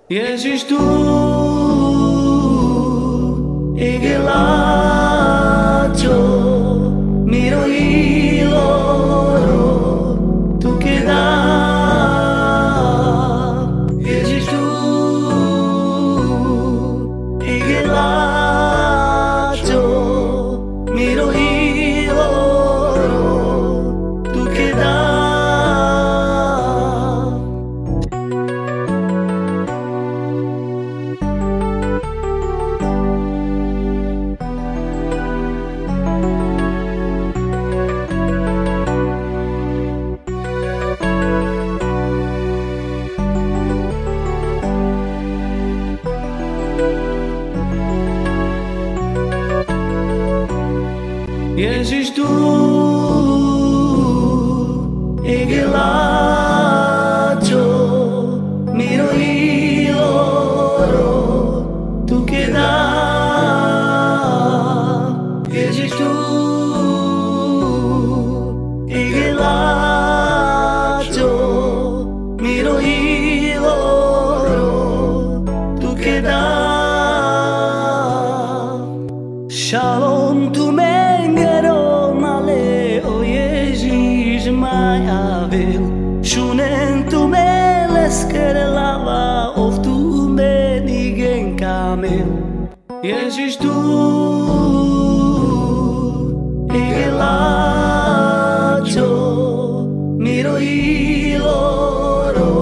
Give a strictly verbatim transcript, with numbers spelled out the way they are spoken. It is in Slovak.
Ježiš tu igelacho miro iloro tu queda Ježiš tu igelacho miro iloro tu queda Ježiš tu igelacho miro iloro tu queda Ježiš tu igelacho miro iloro tu queda Shalom tu mengero male o Ježiš majavel Shunen tu meles kerelava of tu menigen kamel Ježiš tu igelacho miro iloro